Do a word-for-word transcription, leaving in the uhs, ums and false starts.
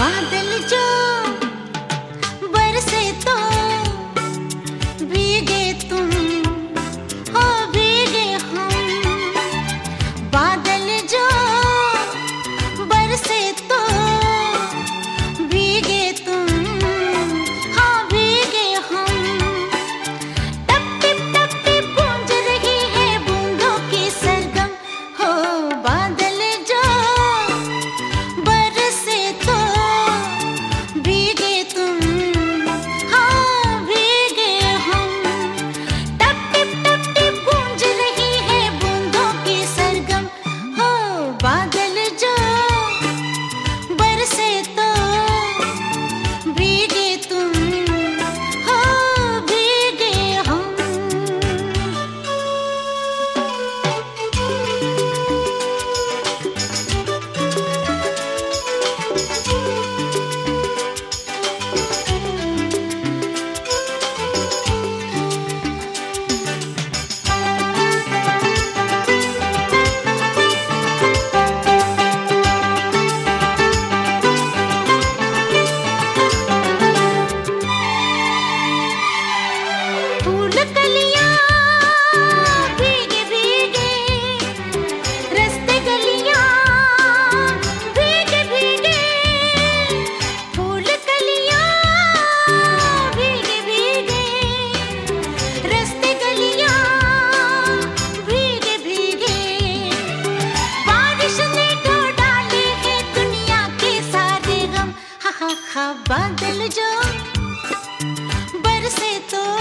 बादल जो बरसे तो भीगे तुम, हो भीगे हम। बादल जो बरसे तो भीगे तुम, हाँ भीगे हम। टप टिप टप टिप गूंज रही है बूंदों की सरगम, हो बादल जो बरसे तो भीगे तुम, हाँ भीगे हम। टप टिप टप टिप गूंज रही है बूंदों की सरगम, हो बादल जो बरसे तो भीगे तुम, हो भीगे हम। फूल कलियां भीगे भीगे, रास्ते गलियां भीगे भीगे। फूल कलियां भीगे भीगे, रास्ते गलियां भीगे भीगे। बारिश ने ढो डाले हैं दुनिया के सारे गम, हा हा हा। बादल जो बरसे तो